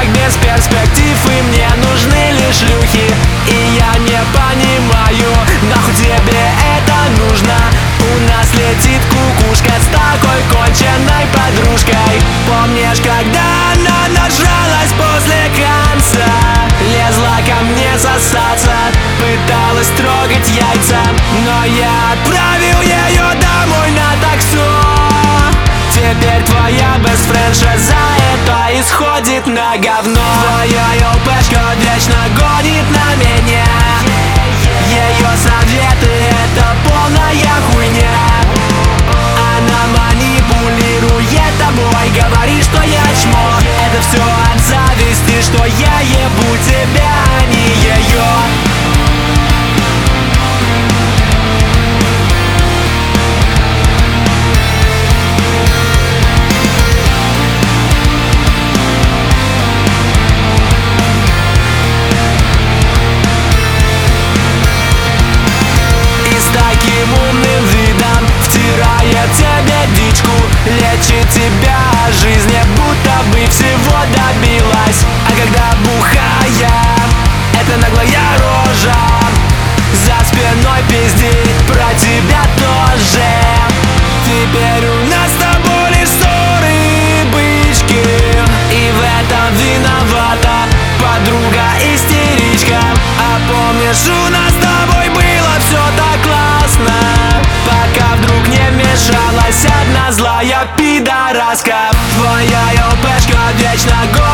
так без перспектив, и мне нужны лишь шлюхи. И я не понимаю, нахуй тебе это нужно. У нас летит кукушка с такой конченной подружкой. Помнишь, когда она нажралась после конца, лезла ко мне сосаться, пыталась трогать яйца, но я отправил ее домой на таксу. Теперь твоя бестфрендша за это исходит на говно. Твоя ЛПшка вечно гонит на меня. Ее советы — это полная хуйня. Она манипулирует тобой, говорит, что я чмо. Это все от зависти, что я ебу тебя, а не ее. Таким умным видом втирает тебе дичку, лечит тебя от жизни, будто бы всего добилась. А когда бухая, это наглая рожа за спиной пиздит про тебя тоже. Теперь у нас с тобой лишь ссоры и бычки, и в этом виновата подруга-истеричка. А помнишь, у нас с тобой было все так классно, пока вдруг не вмешалась одна злая пидораска. Твоя ЛПшка вечно